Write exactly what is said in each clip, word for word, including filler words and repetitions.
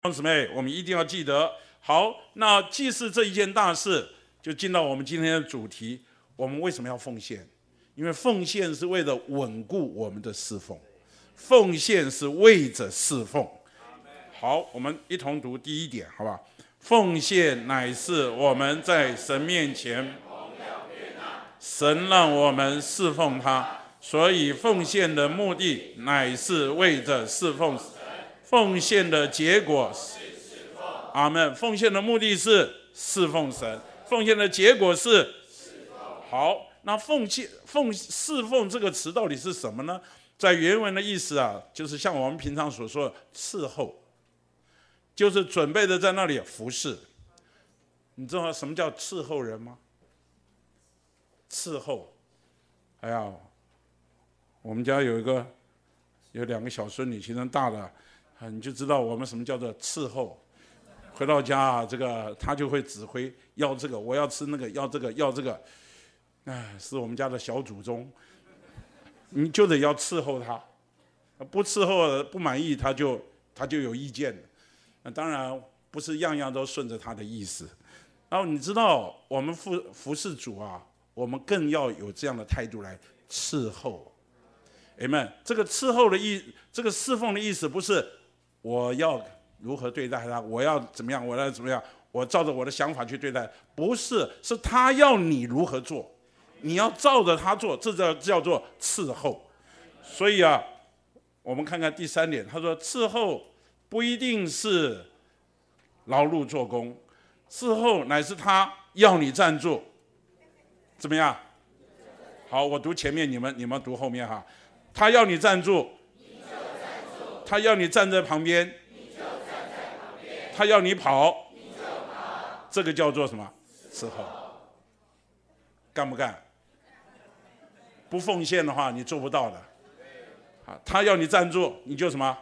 兄姊妹，我们一定要记得。好，那既是这一件大事，就进到我们今天的主题。我们为什么要奉献？因为奉献是为了稳固我们的侍奉，奉献是为着侍奉。好，我们一同读第一点，好吧？奉献乃是我们在神面前，神让我们侍奉他，所以奉献的目的乃是为着侍奉。奉献的结果是侍奉，阿们。奉献的目的是侍奉神，奉献的结果是侍奉。好，那奉献、奉侍奉这个词到底是什么呢？在原文的意思啊，就是像我们平常所说的伺候，就是准备的在那里服侍。你知道什么叫伺候人吗？伺候，哎呀，我们家有一个有两个小孙女，其实大的。你就知道我们什么叫做伺候。回到家啊，这个他就会指挥，要这个我要吃那个，要这个要这个，哎，是我们家的小祖宗，你就得要伺候他，不伺候不满意他就他就有意见。那当然不是样样都顺着他的意思。然后你知道我们服服侍主啊，我们更要有这样的态度来伺候。Amen。这个伺候的意，这个侍奉的意思不是我要如何对待他，我要怎么样，我要怎么样，我照着我的想法去对待，不是，是他要你如何做，你要照着他做，这叫叫做伺候。所以啊，我们看看第三点，他说伺候不一定是劳碌做工，伺候乃是他要你站住，怎么样？好，我读前面，你们你们读后面哈。他要你站住，他要你站在旁边，他要你跑，这个叫做什么？伺候。干不干？不奉献的话，你做不到的。他要你站住，你就什么？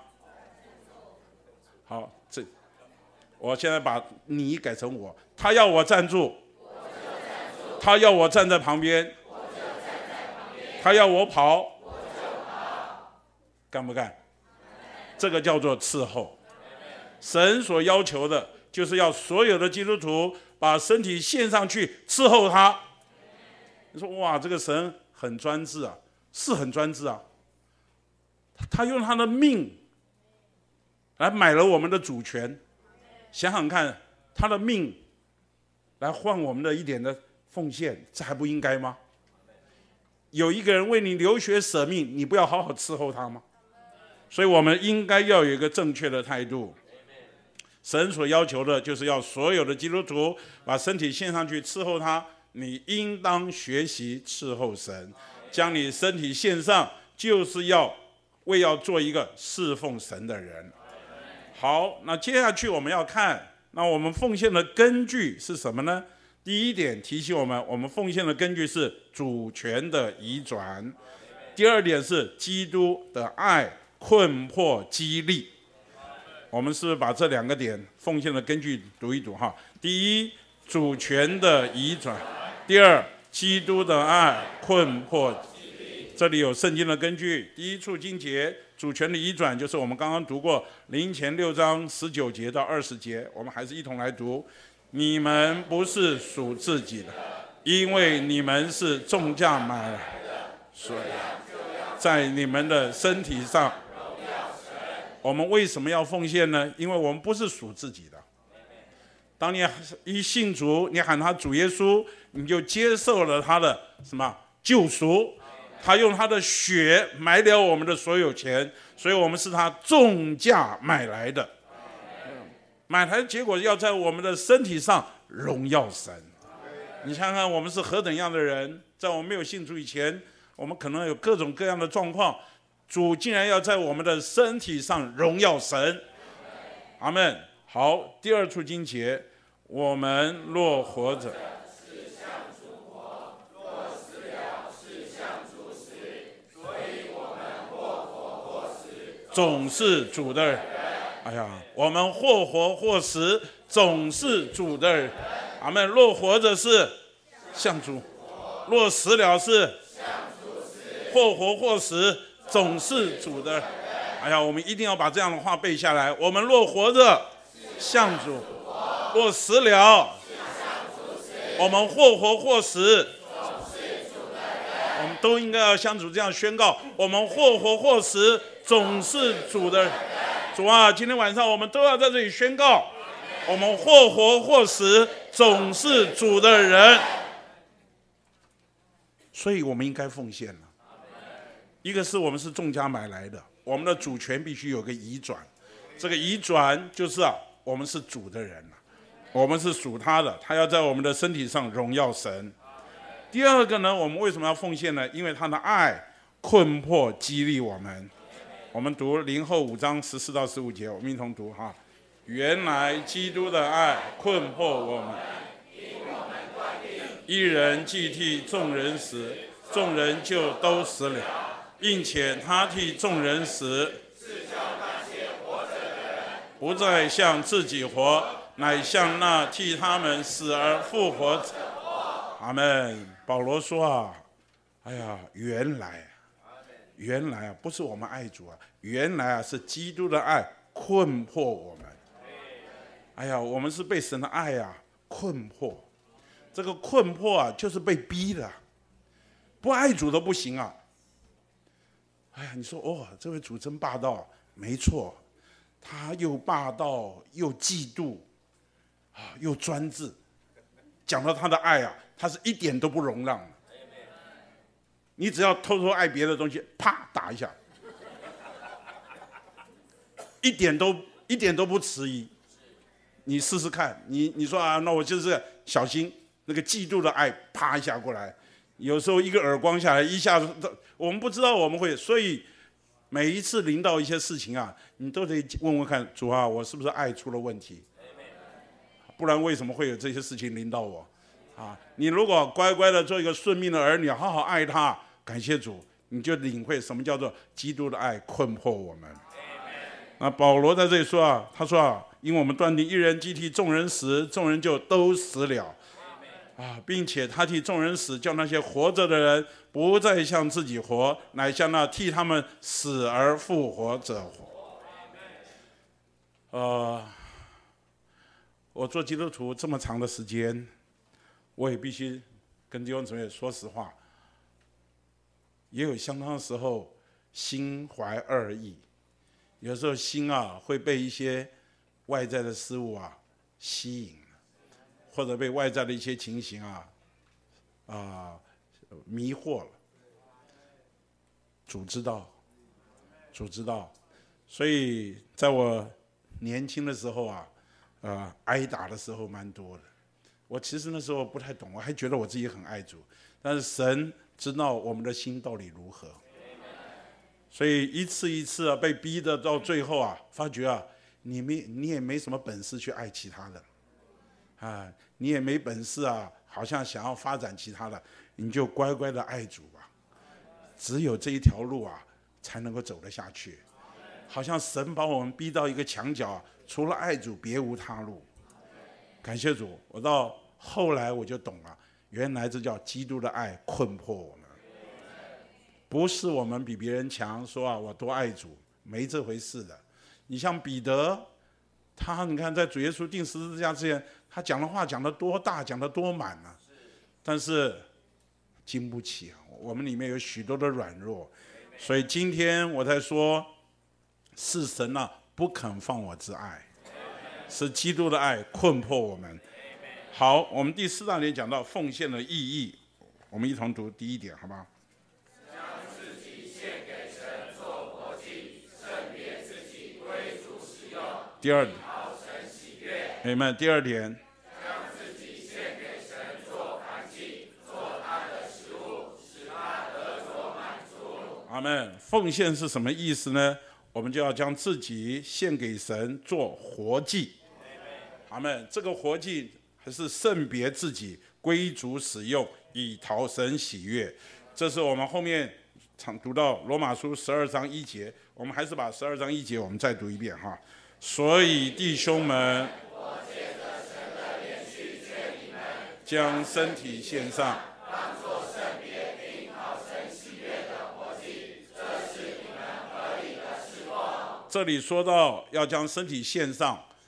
好，这我现在把你改成我。他要我站住，他要我站在旁边，他要我跑。干不干？这个叫做伺候。神所要求的就是要所有的基督徒把身体献上去伺候他。你说哇，这个神很专制啊，是很专制啊。他用他的命来买了我们的主权，想想看，他的命来换我们的一点的奉献，这还不应该吗？有一个人为你流血舍命，你不要好好伺候他吗？所以我们应该要有一个正确的态度。神所要求的就是要所有的基督徒把身体献上去伺候他，你应当学习伺候神，将你身体献上，就是要为要做一个侍奉神的人。好，那接下去我们要看，那我们奉献的根据是什么呢？第一点提醒我们，我们奉献的根据是主权的移转。第二点是基督的爱困迫激励。我们是不是把这两个点奉献的根据读一读哈？第一，主权的移转；第二，基督的爱困迫激励。这里有圣经的根据。第一处经节，主权的移转就是我们刚刚读过林前六章十九节到二十节，我们还是一同来读。你们不是属自己的，因为你们是重价买来的，所以在你们的身体上，我们为什么要奉献呢？因为我们不是属自己的。当你一信主，你喊他主耶稣，你就接受了他的什么救赎，他用他的血买了我们的所有钱，所以我们是他重价买来的。买来的结果要在我们的身体上荣耀神。你想想我们是何等样的人，在我们没有信主以前，我们可能有各种各样的状况，主竟然要在我们的身体上荣耀神。阿们。好，第二处经节，我们若活着是向主活，若死了是向主死，所以我们或活或死总是主的人。哎呀，我们或活或死总是主的人。阿们。若活着是向主，若死了是向主死，或活或死总是主的人。哎呀，我们一定要把这样的话背下来。我们若活着向主或死了，我们或活或死，我们都应该要向主这样宣告：我们或活或死，总是主的人。主啊，今天晚上我们都要在这里宣告：我们或活或死，总是主的人。所以我们应该奉献了。一个是我们是重价买来的，我们的主权必须有个移转。这个移转就是啊，我们是主的人了，我们是属他的，他要在我们的身体上荣耀神。第二个呢，我们为什么要奉献呢？因为他的爱困迫激励我们。我们读林后五章十四到十五节，我们一同读哈。原来基督的爱困迫我们，一人既替众人死，众人就都死了，并且他替众人死，不再向自己活，乃向那替他们死而复活者。阿们。保罗说啊，哎呀，原来原来啊，不是我们爱主啊，原来啊是基督的爱困迫我们。哎呀，我们是被神的爱啊困迫。这个困迫啊，就是被逼的，不爱主都不行啊。哎呀，你说哦，这位主真霸道，没错，他又霸道又嫉妒啊，又专制。讲到他的爱啊，他是一点都不容让。你只要偷偷爱别的东西，啪打一下，一点都一点都不迟疑。你试试看，你你说啊，那我就是小心那个嫉妒的爱，啪一下过来，有时候一个耳光下来，一下子我们不知道我们会，所以每一次临到一些事情啊，你都得问问看，主啊，我是不是爱出了问题？不然为什么会有这些事情临到我？啊，你如果乖乖的做一个顺命的儿女，好好爱他，感谢主，你就领会什么叫做基督的爱困迫我们。那保罗在这里说啊，他说啊，因为我们断定一人既替众人死，众人就都死了啊，并且他替众人死，叫那些活着的人不再向自己活，乃向那替他们死而复活者活。呃，我做基督徒这么长的时间，我也必须跟弟兄姊妹说实话，也有相当的时候心怀二意，有时候心啊会被一些外在的事物啊吸引，或者被外在的一些情形啊啊迷惑了。主知道，主知道，所以在我年轻的时候啊，呃，挨打的时候蛮多的。我其实那时候不太懂，我还觉得我自己很爱主，但是神知道我们的心到底如何。所以一次一次啊，被逼的到最后啊，发觉啊，你没你也没什么本事去爱其他的，啊，你也没本事啊，好像想要发展其他的，你就乖乖的爱主吧。只有这一条路啊，才能够走得下去。好像神把我们逼到一个墙角啊，除了爱主别无他路。感谢主，我到后来我就懂了，原来这叫基督的爱困迫我们，不是我们比别人强，说啊我多爱主，没这回事的。你像彼得，他你看在主耶稣钉十字架之前，他讲的话讲得多大，讲得多满啊，但是经不起啊，我们里面有许多的软弱，所以今天我才说，是神啊不肯放我之爱。是基督的爱困迫我们。好，我们第四大点讲到奉献的意义，我们一同读第一点，好吗？ 将自己献给神做活祭，圣别自己归主使用。 第二， 讨神喜悦。 你们第二点， 将自己献给神做燔祭，做他的食物，使他得着满足。 阿们。奉献是什么意思呢？我们就要将自己献给神做活祭。阿们。这个活祭还是圣别自己归主使用，以讨神喜悦。这是我们后面常读到罗马书十二章一节，我们还是把十二章一节我们再读一遍哈。所以弟兄们， 我借着神的连续劝你们， 将身体献上， 当作圣别并讨神喜悦的活祭，这是你们合理的侍奉。 这里说到要将身体献上，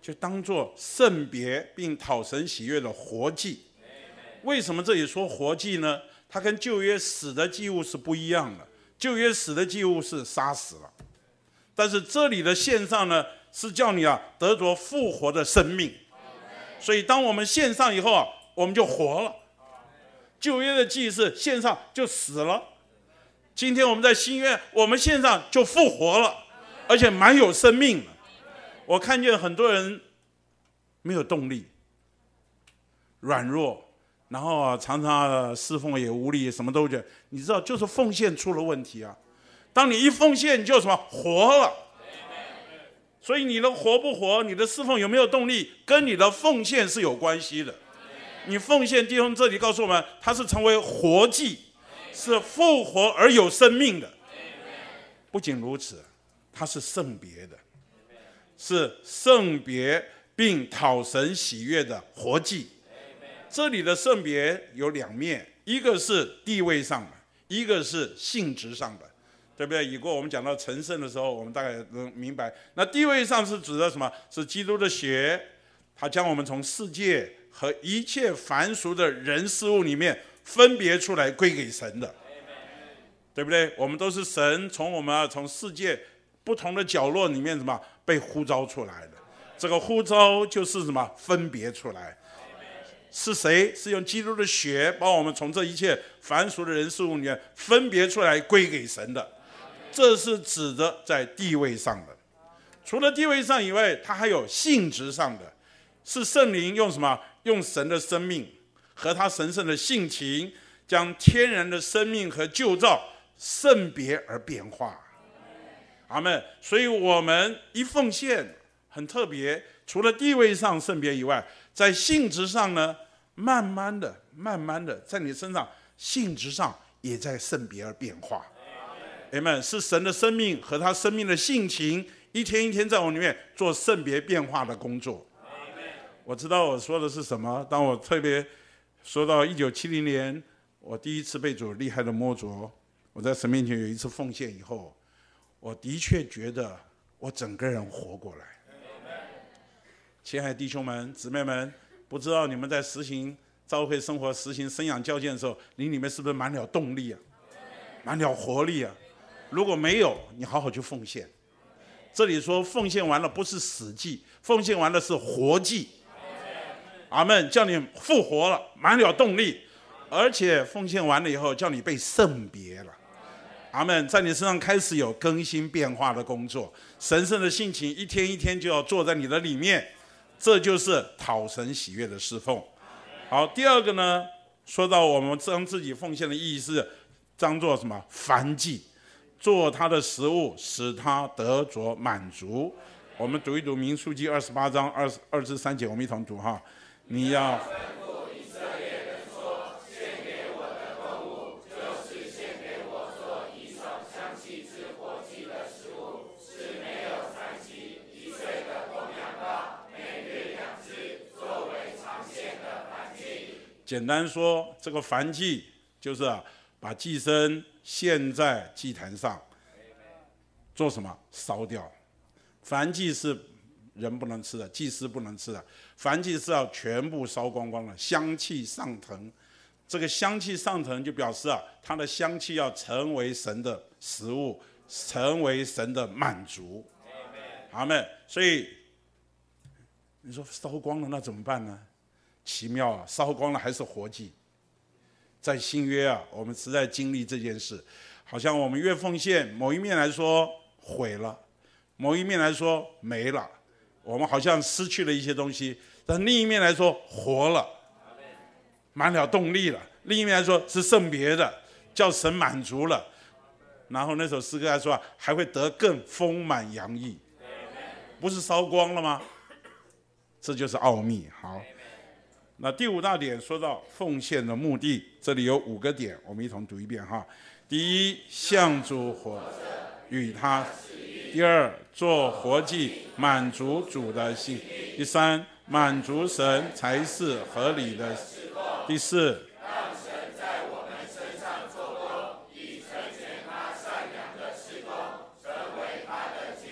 就当作圣别并讨神喜悦的活祭。为什么这里说活祭呢？它跟旧约死的祭物是不一样的。旧约死的祭物是杀死了，但是这里的献上呢，是叫你啊得着复活的生命。所以当我们献上以后啊，我们就活了。旧约的祭是献上就死了，今天我们在新约，我们献上就复活了，而且蛮有生命的。我看见很多人没有动力，软弱，然后啊常常啊侍奉也无力，什么都觉得，你知道，就是奉献出了问题啊。当你一奉献，你就什么活了。所以你的活不活，你的侍奉有没有动力，跟你的奉献是有关系的。你奉献，弟兄这里告诉我们，它是成为活祭，是复活而有生命的。不仅如此，它是圣别的，是圣别并讨神喜悦的活祭。这里的圣别有两面，一个是地位上的，一个是性质上的，对不对？以过我们讲到成圣的时候，我们大概能明白。那地位上是指的什么？是基督的血，他将我们从世界和一切凡俗的人事物里面分别出来归给神的，对不对？我们都是神从我们啊从世界不同的角落里面什么被呼召出来的。这个呼召就是什么？分别出来。是谁？是用基督的血把我们从这一切凡俗的人事物里面分别出来归给神的。这是指的在地位上的。除了地位上以外，它还有性质上的，是圣灵用什么？用神的生命和他神圣的性情，将天然的生命和旧造圣别而变化。阿们。所以我们一奉献很特别，除了地位上圣别以外，在性质上呢，慢慢的慢慢的在你身上性质上也在圣别而变化。阿们。是神的生命和他生命的性情一天一天在我里面做圣别变化的工作。我知道我说的是什么。当我特别说到一九七零年我第一次被主厉害的摸着，我在神面前有一次奉献以后，我的确觉得我整个人活过来。亲爱的弟兄们姊妹们，不知道你们在实行教会生活实行生养教建的时候，你里面是不是满了动力啊，满了活力啊？如果没有，你好好去奉献。这里说奉献完了不是死祭，奉献完了是活祭。阿们。叫你复活了，满了动力，而且奉献完了以后叫你被圣别了。阿们。在你身上开始有更新变化的工作，神圣的性情一天一天就要坐在你的里面，这就是讨神喜悦的侍奉。好，第二个呢，说到我们将自己奉献的意义是当作什么？燔祭，做他的食物，使他得着满足。我们读一读民数记二十八章二二至三节，我们一同读哈。你要吩咐以色列人说，献给我的供物，就是献给我做以手香气之火祭的食物，是没有残疾一岁的公羊羔，每日两只，作为常献的燔祭。 简单说，这个燔祭就是啊，把祭牲献在祭坛上，做什么？烧掉。燔祭是人不能吃的，祭司不能吃的，燔祭是要全部烧光光的，香气上腾。这个香气上腾就表示啊，它的香气要成为神的食物，成为神的满足。阿们。所以你说烧光了那怎么办呢？奇妙啊，烧光了还是活祭。在新约啊，我们实在经历这件事，好像我们越奉献，某一面来说毁了，某一面来说没了，我们好像失去了一些东西，但另一面来说活了，满了动力了。另一面来说是圣别的，叫神满足了。然后那首诗歌还说还会得更丰满洋溢，不是烧光了吗？这就是奥秘。好，那第五大点说到奉献的目的，这里有五个点，我们一同读一遍哈。第一，向主活，与他；第二，做活祭，满足主的心；第三，满足神才是合理的；第四， 让神在我们身上做工，以成全他善良的事工，成为他的杰作；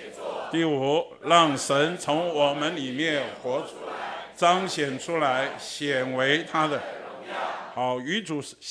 第五，让神从我们里面活出来，彰显出来，显为他的好与主